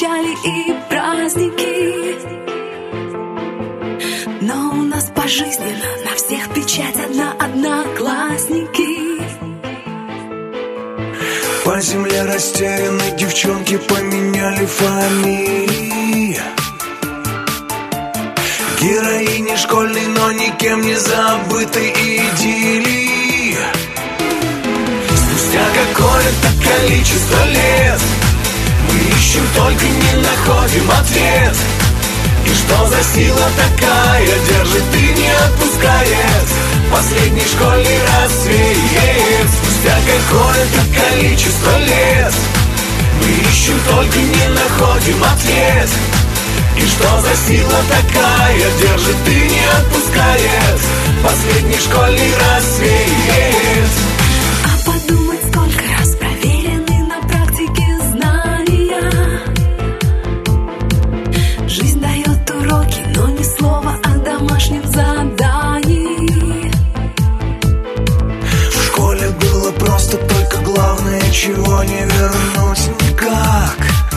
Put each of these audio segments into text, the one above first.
печали и праздники. Но у нас пожизненно на всех печать одна, одноклассники. По земле растерянные девчонки поменяли фамилии. Героини школьной, но никем не забытой идиллии. Спустя какое-то количество лет мы ищем, только не находим ответ. И что за сила такая держит и не отпускает? Последний школьный рассвет. Спустя какое-то количество лет мы ищем, только не находим ответ. И что за сила такая держит и не отпускает? Последний школьный рассвет. А подумать, сколько раз проверены на практике знания. Жизнь дает уроки, но ни слова о домашнем задании. В школе было просто, только главное, чего не вернуть никак.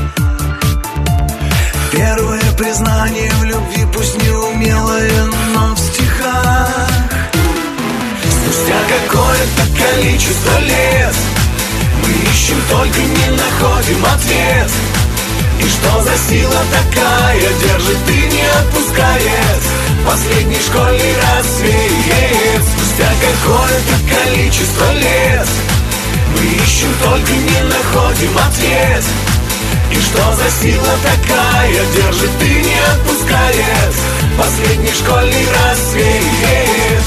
Первое признание в любви, пусть неумелое, но в стихах. Спустя какое-то количество лет мы ищем, только не находим ответ. И что за сила такая держит и не отпускает? Последний школьный рассвет. Спустя какое-то количество лет мы ищем, только не находим ответ. И что за сила такая держит и не отпускает? Последний школьный рассвет.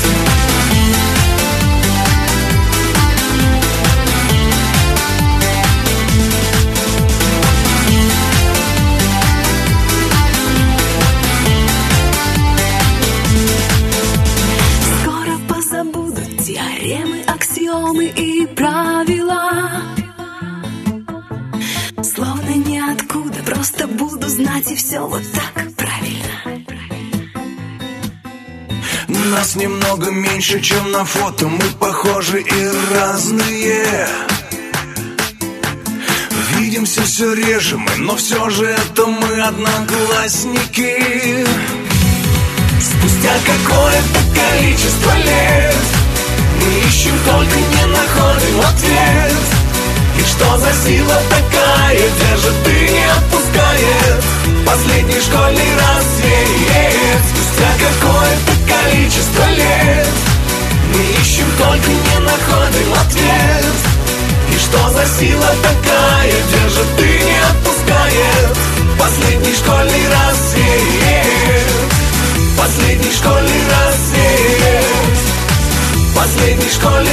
Скоро позабудут теоремы, аксиомы и правила. Словно ниоткуда, просто буду знать, и все вот так правильно. Нас немного меньше, чем на фото, мы похожи и разные. Видимся все реже мы, но все же это мы одноклассники. Спустя какое-то количество лет мы ищем, только не находим ответ. И что за сила такая держит и не отпускает? Последний школьный рассвет. Спустя какое-то количество лет мы ищем, только не находим ответ. И что за сила такая держит и не отпускает? Последний школьный рассвет. Последний школьный рассвет. Последний школьный